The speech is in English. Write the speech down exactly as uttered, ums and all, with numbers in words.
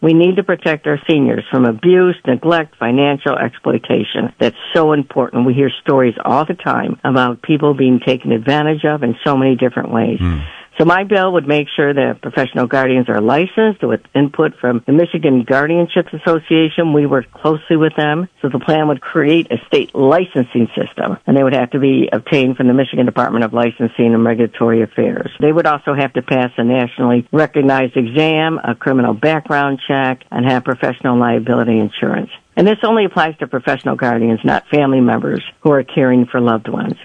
We need to protect our seniors from abuse, neglect, financial exploitation. That's so important. We hear stories all the time about people being taken advantage of in so many different ways. Mm. So my bill would make sure that professional guardians are licensed with input from the Michigan Guardianships Association. We work closely with them. So the plan would create a state licensing system, and they would have to be obtained from the Michigan Department of Licensing and Regulatory Affairs. They would also have to pass a nationally recognized exam, a criminal background check, and have professional liability insurance. And this only applies to professional guardians, not family members who are caring for loved ones.